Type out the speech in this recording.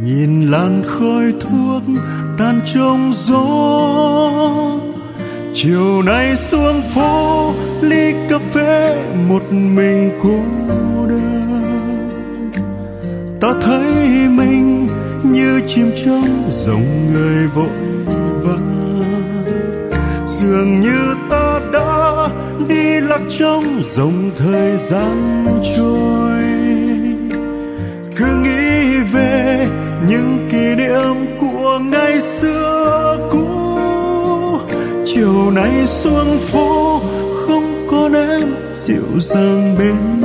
nhìn làn khói thuốc tan trong gió. Chiều nay xuống phố ly cà phê một mình cô đơn. Ta thấy mình như chim trong dòng người vội vã, dường như ta đã đi lạc trong dòng thời gian trôi. Cứ nghĩ về những kỷ niệm của ngày xưa cũ. Chiều nay xuống phố không còn em dịu dàng bên